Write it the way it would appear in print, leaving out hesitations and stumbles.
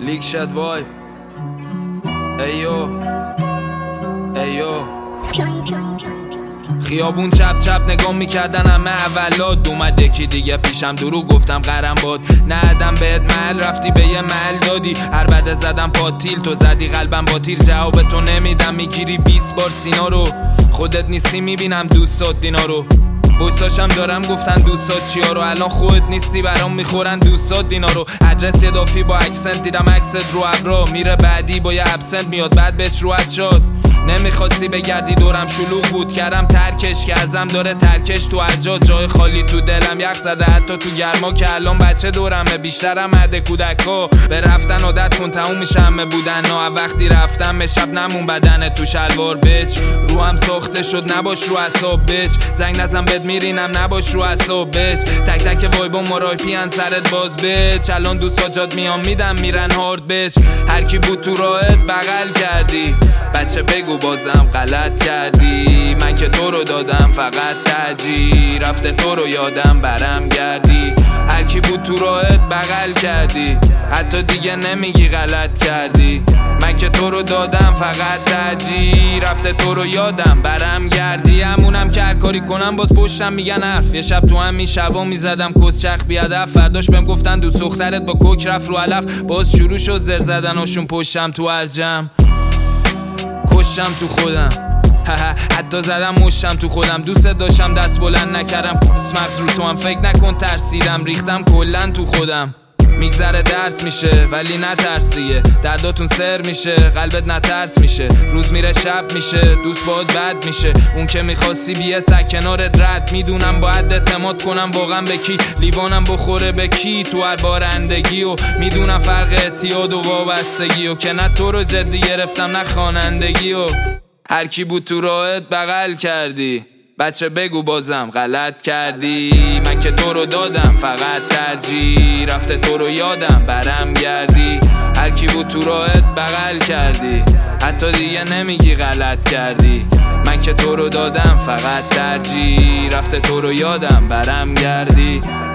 لیک شد وای ایو خیابون چپ چپ نگاه میکردن همه اولاد اومد یکی دیگه پیشم درو گفتم قرم باد ندم بهت محل رفتی به یه محل دادی هر بعد زدم پاتیل تو زدی قلبم با تیر جواب تو نمیدم میگیری 20 بار سینا رو خودت نیستی میبینم دوستات دینا رو بویساشم دارم گفتن دوستات چیا رو الان خودت نیستی برام میخورن دوستات دینا رو ادرس اضافی با اکسنت دیدم عکست رو ابرا میره بعدی با یه ابسنت میاد بعد بهش روحت شد نمیخواستی بگردی دورم شلوغ بود کردم ترکش که ازم داره ترکش تو ارجاد جای خالی تو دلم یخ زده حتی تو گرما که الان بچه دورمه بیشترم عده کودکا به رفتن عادت کن تموم میشه همه بودن نه وقتی رفتم شب نمون بدن تو شلوار بچ روحم ساخته شد نباش رو اعصاب بچ زنگ نزن بد میرینم نباش رو اعصاب بچ تک تک وایبا مرایپی ان سرت باز بچ الان دوستا جات میام میدم میرن هارد بچ هر کی بود تو راهت بغل کردی بچه بگو بازم غلط کردی من که تو رو دادم فقط ترجیح رفته تو رو یادم برم گردی هر کی بود تو راهت بغل کردی حتی دیگه نمیگی غلط کردی من که تو رو دادم فقط ترجیح رفته تو رو یادم برم گردی همونم که هر کاری کنم باز پشتم میگن حرف یه شب تو همین شبا میزدم کسچخ بیادف فرداش بهم گفتن دوست دخترت با کوک رفت رو علف باز شروع شد زر زدناشون پشتم تو الجم کشم تو خودم حتی زدم مشتم تو خودم دوست داشتم دست بلند نکردم مغز رو تو هم فکر نکن ترسیدم ریختم کلن تو خودم میگذره درس میشه ولی نترسیه درداتون سر میشه قلبت نترس میشه روز میره شب میشه دوست باید بد میشه اون که میخواستی بیه سک کنارت رد میدونم باید اعتماد کنم واقعا به کی لیوانم بخوره به کی تو هر بارندگی و میدونم فرق اعتیاد و وابستگی و که نه تو رو جدی گرفتم نه خوانندگی و هر کی بود تو راهت بغل کردی بچه بگو بازم غلط کردی من که تو رو دادم فقط ترجیح رفته تو رو یادم برم گردی هر کی بود تو راهت بغل کردی حتی دیگه نمیگی غلط کردی من که تو رو دادم فقط ترجیح رفته تو رو یادم برم گردی